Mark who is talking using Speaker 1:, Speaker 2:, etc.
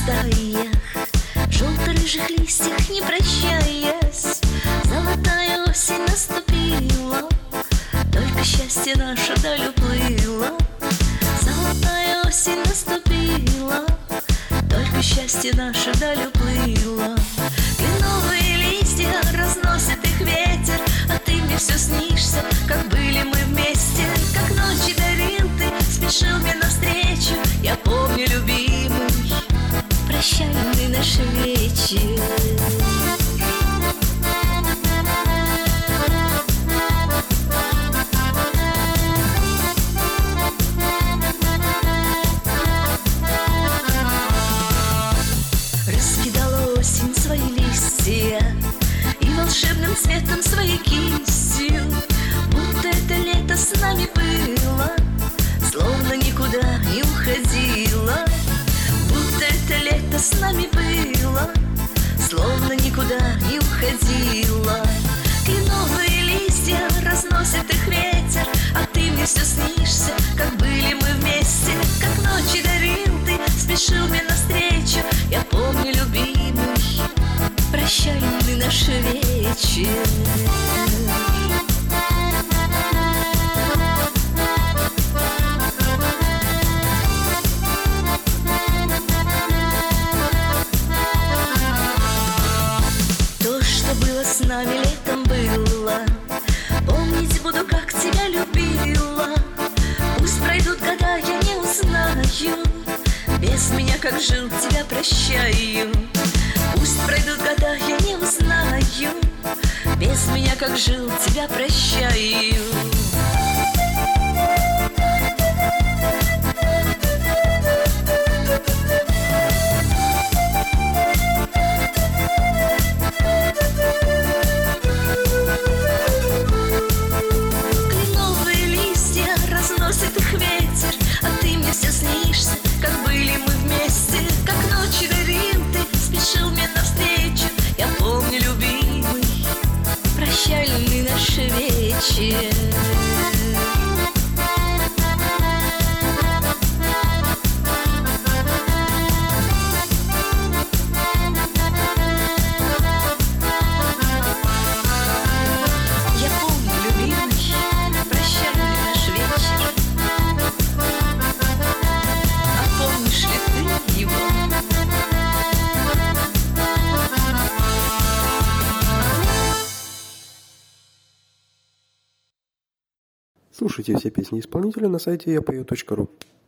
Speaker 1: стаях, желто-рыжих листьях не прощаясь. Золотая осень наступила, только счастье наше вдаль уплыло. Золотая осень наступила, только счастье наше вдаль уплыло. Кленовые листья разносит их ветер, а ты мне все снишься, как были мы вместе. Как ночи дарил ты, спешил мне навстречу. Я помню, любимый, прощальный наш вечер. Раскидала осень свои листья и волшебным цветом своей кистью, будто это лето с нами было, словно никуда не уходило. Будто это лето с нами было, словно никуда не уходило. Кленовые листья разносит их ветер, а ты мне все снишься, как были мы вместе. Как ночи дарил ты, спешил мне навстречу. Я помню, любимый, прощальный наш вечер. То, что было с нами летом, было. Помнить буду, как тебя любила. Пусть пройдут года, я не узнаю. Без меня как жил, тебя прощаю. Пусть пройдут года, я не узнаю. Без меня как жил, тебя прощаю. Кленовые листья разносит их ветер, а ты мне все снишься, как были мы вместе. Как ночи дарил ты, спешил мне навстречу. Я помню, любимый, прощальный наш вечер. Я помню, любимый, прощальный наш вечер. А помнишь ли ты его?
Speaker 2: Слушайте все песни исполнителя на сайте yapeo.ru.